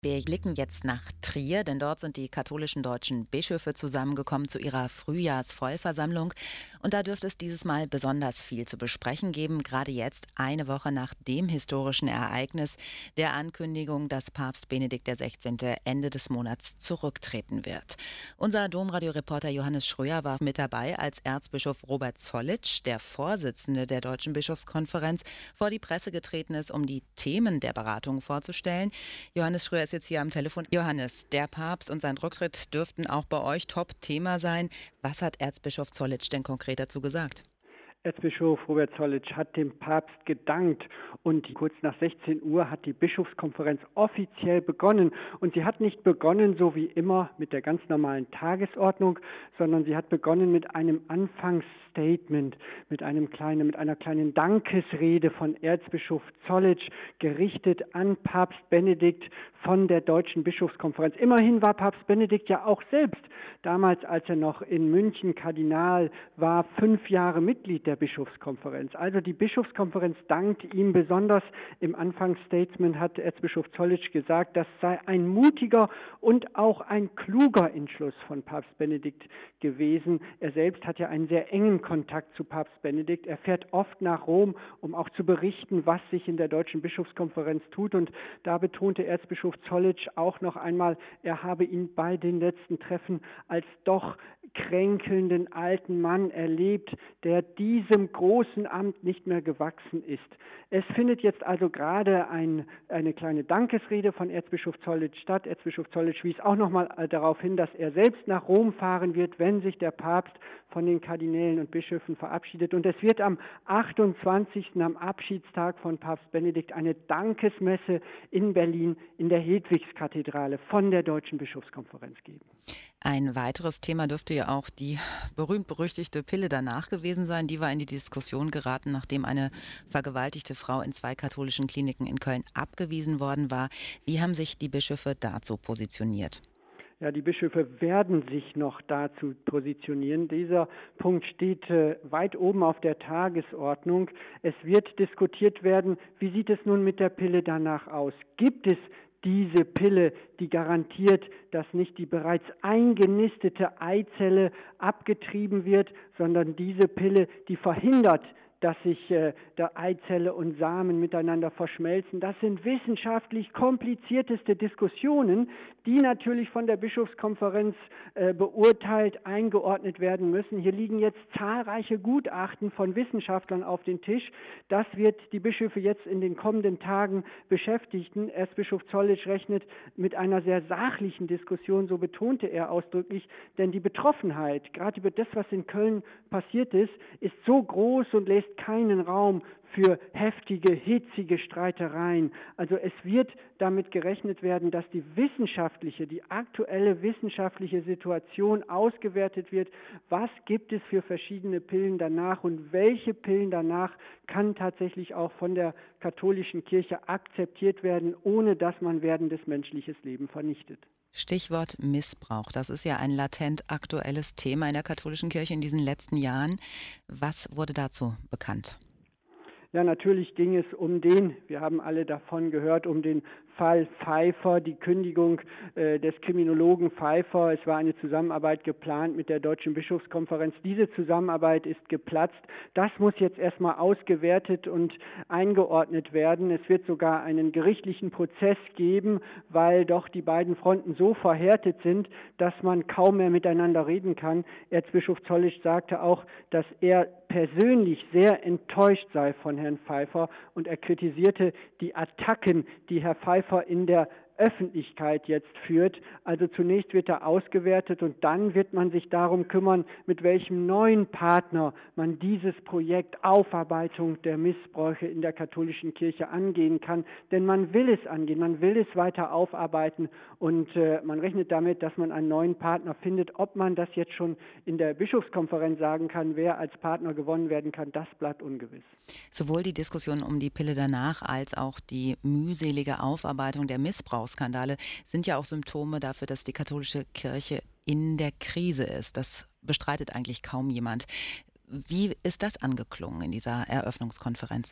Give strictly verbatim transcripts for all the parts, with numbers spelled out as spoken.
Wir blicken jetzt nach Trier, denn dort sind die katholischen deutschen Bischöfe zusammengekommen zu ihrer Frühjahrsvollversammlung. Und da dürfte es dieses Mal besonders viel zu besprechen geben, gerade jetzt, eine Woche nach dem historischen Ereignis der Ankündigung, dass Papst Benedikt der Sechzehnte Ende des Monats zurücktreten wird. Unser Domradio-Reporter Johannes Schröer war mit dabei, als Erzbischof Robert Zollitsch, der Vorsitzende der Deutschen Bischofskonferenz, vor die Presse getreten ist, um die Themen der Beratung vorzustellen. Johannes Schröer ist jetzt hier am Telefon. Johannes, der Papst und sein Rücktritt dürften auch bei euch Top-Thema sein. Was hat Erzbischof Zollitsch denn konkret dazu gesagt? Erzbischof Robert Zollitsch hat dem Papst gedankt und kurz nach sechzehn Uhr hat die Bischofskonferenz offiziell begonnen. Und sie hat nicht begonnen, so wie immer, mit der ganz normalen Tagesordnung, sondern sie hat begonnen mit einem Anfangsstatement, mit einem kleinen, mit einer kleinen Dankesrede von Erzbischof Zollitsch, gerichtet an Papst Benedikt von der Deutschen Bischofskonferenz. Immerhin war Papst Benedikt ja auch selbst, damals als er noch in München Kardinal war, fünf Jahre Mitglied der Bischofskonferenz. Also die Bischofskonferenz dankt ihm besonders. Im Anfangsstatement hat Erzbischof Zollitsch gesagt, das sei ein mutiger und auch ein kluger Entschluss von Papst Benedikt gewesen. Er selbst hat ja einen sehr engen Kontakt zu Papst Benedikt. Er fährt oft nach Rom, um auch zu berichten, was sich in der Deutschen Bischofskonferenz tut. Und da betonte Erzbischof Zollitsch auch noch einmal, er habe ihn bei den letzten Treffen als doch kränkelnden alten Mann erlebt, der diesem großen Amt nicht mehr gewachsen ist. Es findet jetzt also gerade ein, eine kleine Dankesrede von Erzbischof Zollitsch statt. Erzbischof Zollitsch wies auch nochmal darauf hin, dass er selbst nach Rom fahren wird, wenn sich der Papst von den Kardinälen und Bischöfen verabschiedet. Und es wird am achtundzwanzigsten am Abschiedstag von Papst Benedikt eine Dankesmesse in Berlin in der Hedwigskathedrale von der Deutschen Bischofskonferenz geben. Ein weiteres Thema dürfte ja auch die berühmt-berüchtigte Pille danach gewesen sein. Die war in die Diskussion geraten, nachdem eine vergewaltigte Frau in zwei katholischen Kliniken in Köln abgewiesen worden war. Wie haben sich die Bischöfe dazu positioniert? Ja, die Bischöfe werden sich noch dazu positionieren. Dieser Punkt steht äh, weit oben auf der Tagesordnung. Es wird diskutiert werden, wie sieht es nun mit der Pille danach aus? Gibt es diese Pille, die garantiert, dass nicht die bereits eingenistete Eizelle abgetrieben wird, sondern diese Pille, die verhindert, dass sich äh, der Eizelle und Samen miteinander verschmelzen. Das sind wissenschaftlich komplizierteste Diskussionen, die natürlich von der Bischofskonferenz äh, beurteilt, eingeordnet werden müssen. Hier liegen jetzt zahlreiche Gutachten von Wissenschaftlern auf den Tisch. Das wird die Bischöfe jetzt in den kommenden Tagen beschäftigen. Erzbischof Zollitsch rechnet mit einer sehr sachlichen Diskussion, so betonte er ausdrücklich, denn die Betroffenheit, gerade über das, was in Köln passiert ist, ist so groß und lässt keinen Raum für heftige, hitzige Streitereien. Also es wird damit gerechnet werden, dass die wissenschaftliche, die aktuelle wissenschaftliche Situation ausgewertet wird. Was gibt es für verschiedene Pillen danach und welche Pillen danach kann tatsächlich auch von der katholischen Kirche akzeptiert werden, ohne dass man werdendes menschliches Leben vernichtet. Stichwort Missbrauch. Das ist ja ein latent aktuelles Thema in der katholischen Kirche in diesen letzten Jahren. Was wurde dazu bekannt? Ja, natürlich ging es um den, wir haben alle davon gehört, um den Fall Pfeiffer, die Kündigung äh, des Kriminologen Pfeiffer. Es war eine Zusammenarbeit geplant mit der Deutschen Bischofskonferenz. Diese Zusammenarbeit ist geplatzt. Das muss jetzt erstmal ausgewertet und eingeordnet werden. Es wird sogar einen gerichtlichen Prozess geben, weil doch die beiden Fronten so verhärtet sind, dass man kaum mehr miteinander reden kann. Erzbischof Zollitsch sagte auch, dass er persönlich sehr enttäuscht sei von Herrn Pfeiffer und er kritisierte die Attacken, die Herr Pfeiffer in der Öffentlichkeit jetzt führt. Also zunächst wird er ausgewertet und dann wird man sich darum kümmern, mit welchem neuen Partner man dieses Projekt Aufarbeitung der Missbräuche in der katholischen Kirche angehen kann. Denn man will es angehen, man will es weiter aufarbeiten und äh, man rechnet damit, dass man einen neuen Partner findet. Ob man das jetzt schon in der Bischofskonferenz sagen kann, wer als Partner gewonnen werden kann, das bleibt ungewiss. Sowohl die Diskussion um die Pille danach als auch die mühselige Aufarbeitung der Missbrauchsskandale sind ja auch Symptome dafür, dass die katholische Kirche in der Krise ist. Das bestreitet eigentlich kaum jemand. Wie ist das angeklungen in dieser Eröffnungskonferenz?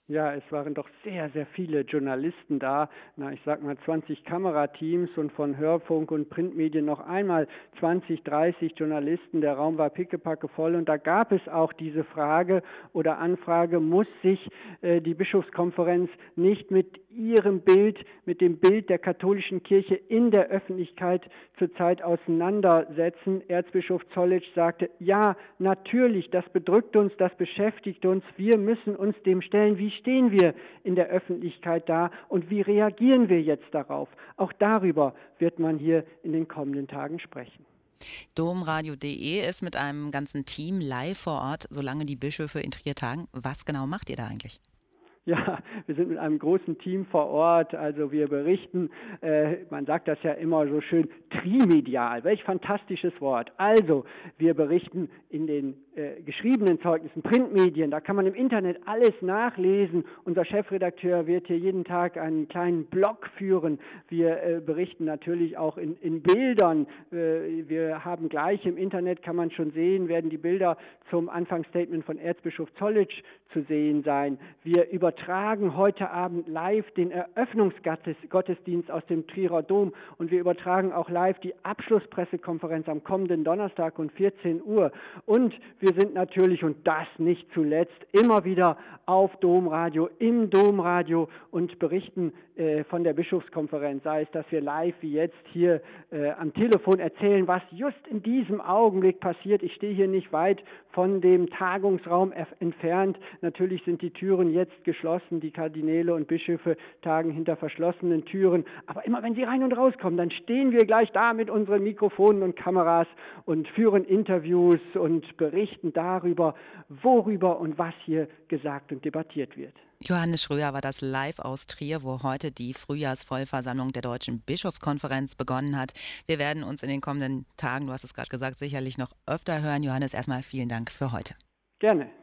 Ja, es waren doch sehr, sehr viele Journalisten da. Na, ich sag mal zwanzig Kamerateams und von Hörfunk und Printmedien noch einmal zwanzig, dreißig Journalisten. Der Raum war pickepacke voll und da gab es auch diese Frage oder Anfrage, muss sich äh, die Bischofskonferenz nicht mit ihrem Bild, mit dem Bild der katholischen Kirche in der Öffentlichkeit zurzeit auseinandersetzen? Erzbischof Zollitsch sagte, ja, natürlich, das bedrückt uns, das beschäftigt uns, wir müssen uns dem stellen. Wie stehen wir in der Öffentlichkeit da und wie reagieren wir jetzt darauf? Auch darüber wird man hier in den kommenden Tagen sprechen. Domradio punkt de ist mit einem ganzen Team live vor Ort, solange die Bischöfe in Trier tagen. Was genau macht ihr da eigentlich? Ja, wir sind mit einem großen Team vor Ort, also wir berichten, äh, man sagt das ja immer so schön, trimedial, welch fantastisches Wort. Also, wir berichten in den äh, geschriebenen Zeugnissen, Printmedien, da kann man im Internet alles nachlesen. Unser Chefredakteur wird hier jeden Tag einen kleinen Blog führen. Wir äh, berichten natürlich auch in, in Bildern. Äh, wir haben gleich im Internet, kann man schon sehen, werden die Bilder zum Anfangsstatement von Erzbischof Zollitsch zu sehen sein. Wir übertragen heute Abend live den Eröffnungsgottesdienst aus dem Trierer Dom und wir übertragen auch live die Abschlusspressekonferenz am kommenden Donnerstag um vierzehn Uhr. Und wir sind natürlich, und das nicht zuletzt, immer wieder auf Domradio, im Domradio und berichten äh, von der Bischofskonferenz, sei es, dass wir live wie jetzt hier äh, am Telefon erzählen, was just in diesem Augenblick passiert. Ich stehe hier nicht weit von dem Tagungsraum entfernt. Natürlich sind die Türen jetzt geschlossen, die Kardinäle und Bischöfe tagen hinter verschlossenen Türen. Aber immer wenn sie rein und rauskommen, dann stehen wir gleich da mit unseren Mikrofonen und Kameras und führen Interviews und berichten darüber, worüber und was hier gesagt und debattiert wird. Johannes Schröer war das live aus Trier, wo heute die Frühjahrsvollversammlung der Deutschen Bischofskonferenz begonnen hat. Wir werden uns in den kommenden Tagen, du hast es gerade gesagt, sicherlich noch öfter hören. Johannes, erstmal vielen Dank für heute. Gerne.